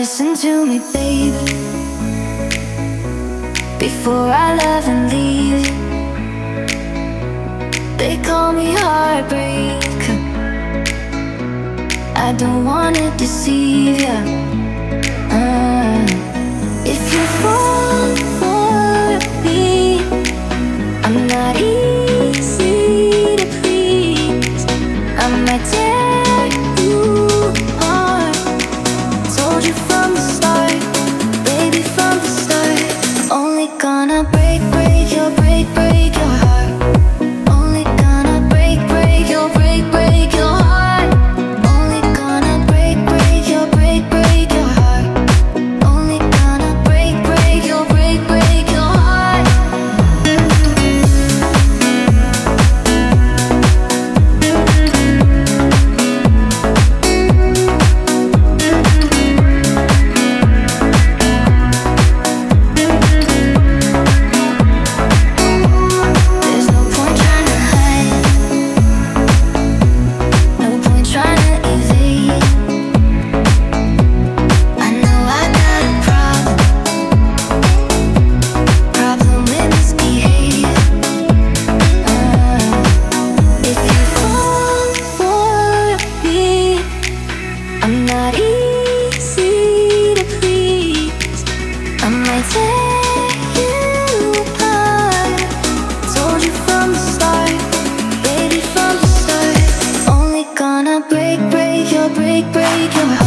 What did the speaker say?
listen to me, babe, before I love and leave. They call me heartbreaker. I don't wanna deceive ya. If you fall for me, I'm not easy to please. I might tear you apart. Told you from the start, baby, from the start. Only gonna break your heart. Only gonna break your heart. Only gonna break your heart. Only gonna break your heart. There's no point trying to hide, no point trying to evade. I know I got a problem with misbehave. If you fall for me, I'm not easy to please. I might tear you apart. Told you from the start, baby, from the start. Only gonna break your heart.